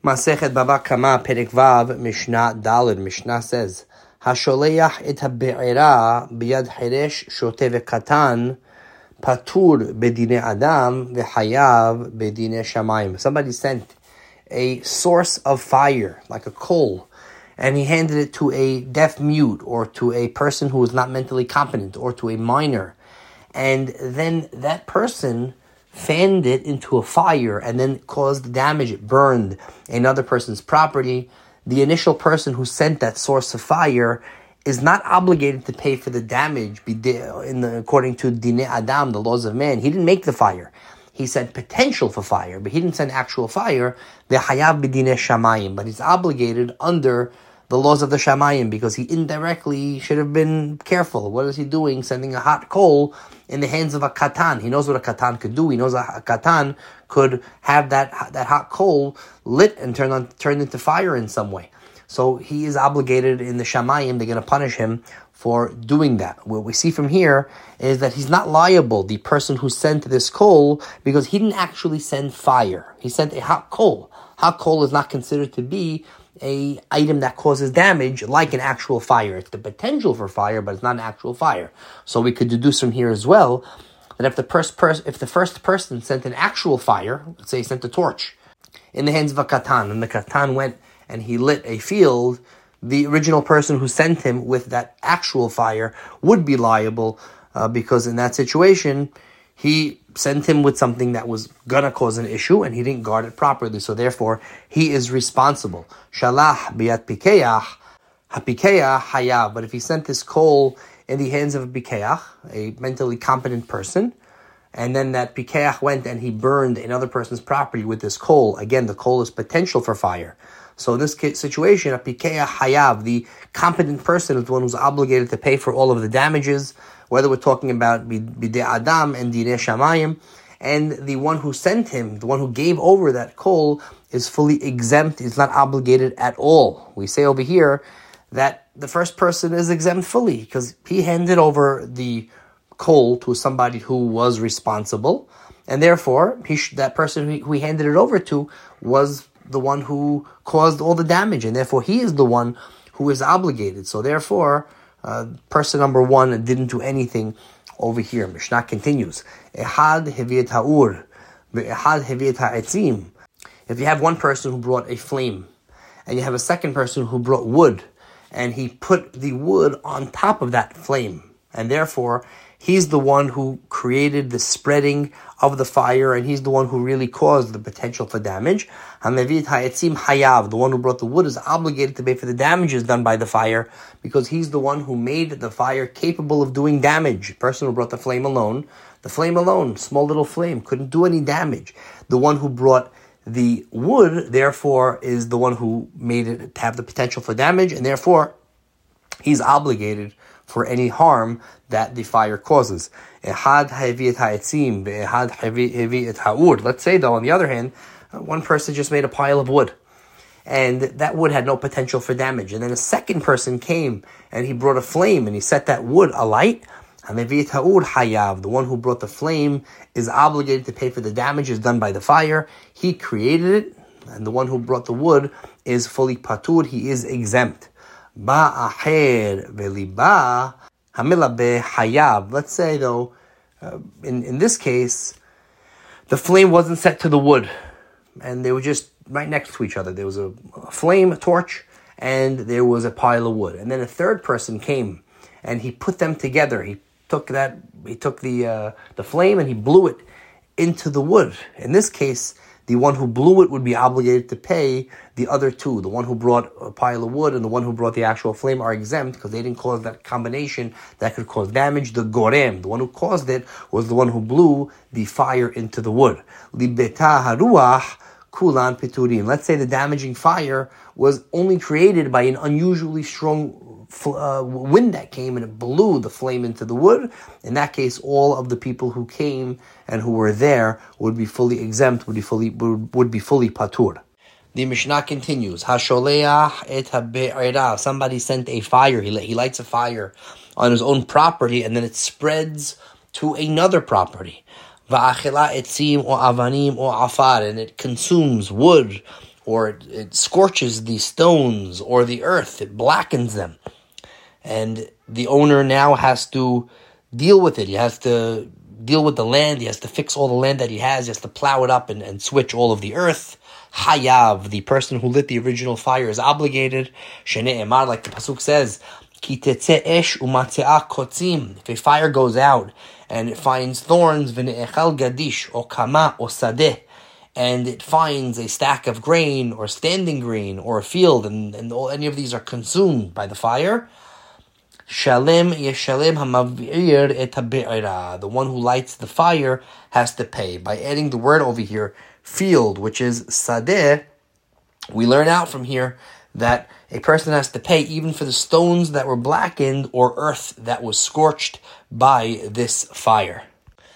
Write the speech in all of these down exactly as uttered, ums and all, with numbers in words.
Masechet Baba Kama Perek Vav Mishnah Daled. Mishnah says, Hasholeach et habe'era biyad heresh shote vekatan patur bedine adam v'hayav bedine shamayim. Somebody sent a source of fire, like a coal, and he handed it to a deaf mute or to a person who is not mentally competent or to a minor. And then that person fanned it into a fire and then caused damage. It burned another person's property. The initial person who sent that source of fire is not obligated to pay for the damage in the, according to Dinei Adam, the laws of man. He didn't make the fire. He sent potential for fire, but he didn't send actual fire. V'hayav b'dinei shamayim, but he's obligated under the laws of the shamayim because he indirectly should have been careful. What is he doing? Sending a hot coal in the hands of a katan. He knows what a katan could do. He knows a katan could have that that hot coal lit and turned on turned into fire in some way. So he is obligated in the shamayim. They're going to punish him for doing that. What we see from here is that he's not liable, the person who sent this coal, because he didn't actually send fire. He sent a hot coal. Hot coal is not considered to be a item that causes damage like an actual fire. It's the potential for fire, but it's not an actual fire. So we could deduce from here as well that if the first person, if the first person sent an actual fire, let's say he sent a torch in the hands of a katan, and the katan went and he lit a field, the original person who sent him with that actual fire would be liable uh, because in that situation, he sent him with something that was going to cause an issue and he didn't guard it properly. So therefore, he is responsible. Shalah biyat pikeach, hapikeach hayav. But if he sent this coal in the hands of a pikeach, a mentally competent person, and then that pikeach went and he burned another person's property with this coal, again, the coal is potential for fire. So in this situation, a pikeach hayav, the competent person is the one who's obligated to pay for all of the damages, whether we're talking about bidei adam and dinei shamayim, and the one who sent him, the one who gave over that coal, is fully exempt, is not obligated at all. We say over here that the first person is exempt fully because he handed over the coal to somebody who was responsible, and therefore he sh- that person who he handed it over to was the one who caused all the damage, and therefore he is the one who is obligated. So therefore, uh, person number one didn't do anything over here. Mishnah continues. Ehad heviet ha'ur, ve'ehad heviet ha'etzim. If you have one person who brought a flame, and you have a second person who brought wood, and he put the wood on top of that flame, and therefore he's the one who created the spreading of the fire, and he's the one who really caused the potential for damage. Hamevit ha'etzim hayav, the one who brought the wood, is obligated to pay for the damages done by the fire, because he's the one who made the fire capable of doing damage. The person who brought the flame alone, the flame alone, small little flame, couldn't do any damage. The one who brought the wood, therefore, is the one who made it to have the potential for damage, and therefore he's obligated for any harm that the fire causes. Ehad haviet ha'etzim, ehad haviet ha'ur. Let's say, though, on the other hand, one person just made a pile of wood, and that wood had no potential for damage. And then a second person came, and he brought a flame, and he set that wood alight. Haviet ha'ur hayav. The one who brought the flame is obligated to pay for the damages done by the fire. He created it, and the one who brought the wood is fully patur. He is exempt. Ba'aher veliba hamilabe hayav. Let's say, though, uh, in, in this case, the flame wasn't set to the wood, and they were just right next to each other. There was a, a flame, a torch, and there was a pile of wood. And then a third person came, and he put them together. He took that, he took the uh, the flame, and he blew it into the wood. In this case, the one who blew it would be obligated to pay. The other two, the one who brought a pile of wood and the one who brought the actual flame, are exempt because they didn't cause that combination that could cause damage. The gorem, the one who caused it, was the one who blew the fire into the wood. Libeta haruach kulan piturin. Let's say the damaging fire was only created by an unusually strong Uh, wind that came and it blew the flame into the wood. In that case, all of the people who came and who were there would be fully exempt, would be fully would, would be fully patur. The Mishnah continues. Hasholeach et habe'era. Somebody sent a fire. He he lights a fire on his own property, and then it spreads to another property. Va'achela etzim or avanim or afar, and it consumes wood or it, it scorches the stones or the earth, it blackens them. And the owner now has to deal with it. He has to deal with the land. He has to fix all the land that he has. He has to plow it up and, and switch all of the earth. Hayav, the person who lit the original fire, is obligated. Shnei Emar, like the pasuk says, Ki tetzeh esh umatzeah kotzim. If a fire goes out and it finds thorns, v'ne'echal gadish, or kama, or sadeh, and it finds a stack of grain, or standing grain, or a field, and, and all, any of these are consumed by the fire, Shalem yeshalem hamavir et habe'ira. The one who lights the fire has to pay. By adding the word over here, field, which is sadeh, we learn out from here that a person has to pay even for the stones that were blackened or earth that was scorched by this fire.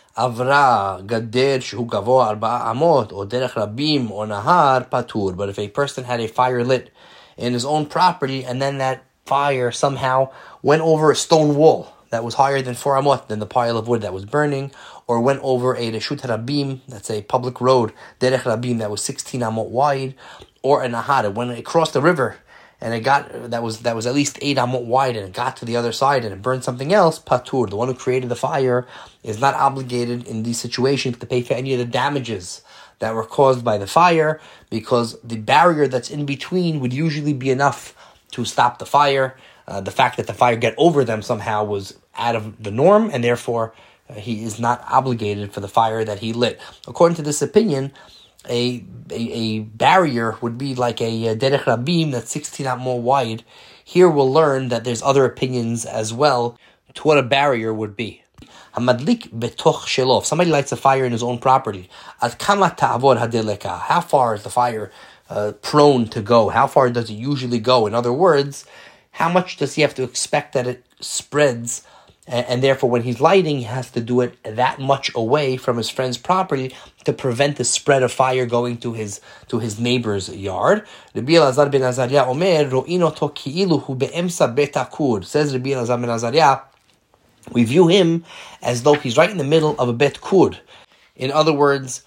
Avra gader shehu gavoa arba'a amot or derech rabim or nahar patur. But if a person had a fire lit in his own property and then that fire somehow went over a stone wall that was higher than four amot, than the pile of wood that was burning, or went over a reshut rabim, that's a public road, derech rabim, that was sixteen amot wide, or a nahar, it went across the river, and it got, that was that was at least eight amot wide, and it got to the other side, and it burned something else, patur, the one who created the fire is not obligated in these situations to pay for any of the damages that were caused by the fire, because the barrier that's in between would usually be enough to stop the fire. Uh, the fact that the fire got over them somehow was out of the norm, and therefore uh, he is not obligated for the fire that he lit. According to this opinion, a a, a barrier would be like a, a derech rabim that's sixteen amot wide. Here we'll learn that there's other opinions as well to what a barrier would be. Hamadlik betoch shelo. If somebody lights a fire in his own property, ad kama ta'avod hadeleka. How far is the fire uh, prone to go? How far does it usually go? In other words, how much does he have to expect that it spreads? And, and therefore, when he's lighting, he has to do it that much away from his friend's property to prevent the spread of fire going to his to his neighbor's yard. Rabbi Elazar ben Azariah omer ro'in oto ki'ilu hu be'emsa bet hakur. Says Rabbi Elazar ben Azariah, we view him as though he's right in the middle of a bet kur. In other words,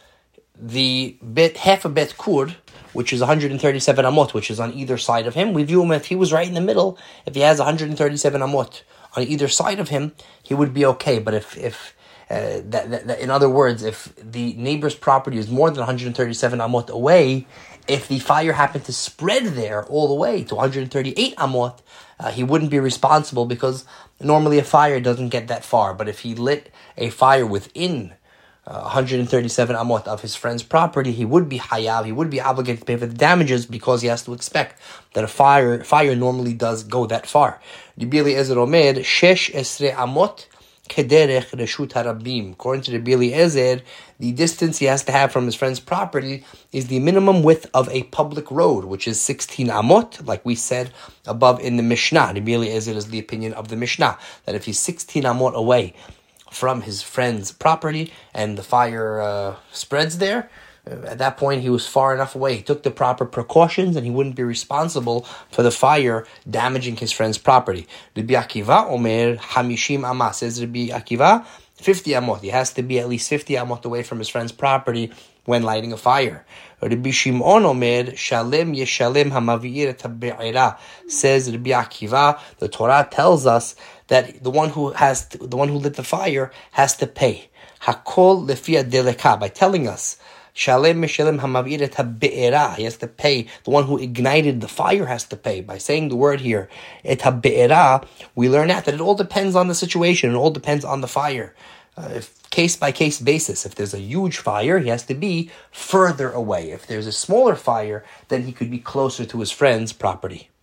the bet half a bet kur, which is one hundred thirty-seven amot, which is on either side of him, we view him if he was right in the middle. If he has one hundred thirty-seven amot on either side of him, he would be okay. But if, if uh, that, that, that, in other words, if the neighbor's property is more than one hundred thirty-seven amot away, if the fire happened to spread there all the way to one hundred thirty-eight amot, uh, he wouldn't be responsible, because normally a fire doesn't get that far. But if he lit a fire within Uh, one hundred thirty-seven amot of his friend's property, he would be hayav, he would be obligated to pay for the damages, because he has to expect that a fire fire normally does go that far. Rabbi Eliezer omer, shesh esre amot kederech reshut harabim. According to Rabbi Eliezer, the distance he has to have from his friend's property is the minimum width of a public road, which is sixteen amot, like we said above in the Mishnah. Rabbi Eliezer is the opinion of the Mishnah, that if he's sixteen amot away from his friend's property and the fire uh, spreads there, at that point he was far enough away. He took the proper precautions and he wouldn't be responsible for the fire damaging his friend's property. Rabbi Akiva omer hamishim amah. Says Rabbi Akiva, fifty amot. He has to be at least fifty amot away from his friend's property when lighting a fire. Rabbi Shimon omer shalem yeshalem hamavi'ir et habe'ira. Says Rabbi Akiva, the Torah tells us that the one who has to, the one who lit the fire has to pay. Hakol lefia deleka, by telling us shalem mishalem hamavir et habe'era, he has to pay. The one who ignited the fire has to pay. By saying the word here et habe'era, we learn out that it all depends on the situation. It all depends on the fire. Uh, if case by case basis. If there's a huge fire, he has to be further away. If there's a smaller fire, then he could be closer to his friend's property.